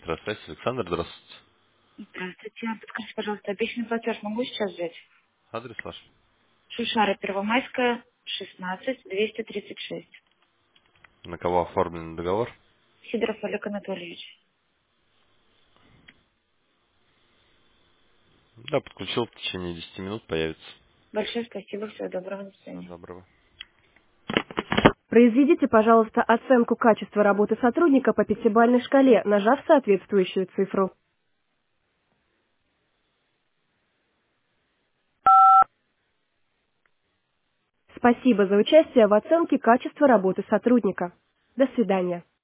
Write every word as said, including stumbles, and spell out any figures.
Электросвязь, Александр, здравствуйте. Здравствуйте. Подскажите, пожалуйста, обещанный платеж могу сейчас взять? Адрес ваш. Шишара Первомайская, шестнадцать, двести тридцать шесть. На кого оформлен договор? Сидоров Олег Анатольевич. Да, подключил, в течение десяти минут появится. Большое спасибо. Всего доброго. До Всего свидания. доброго. Произведите, пожалуйста, оценку качества работы сотрудника по пятибалльной шкале, нажав соответствующую цифру. Спасибо за участие в оценке качества работы сотрудника. До свидания.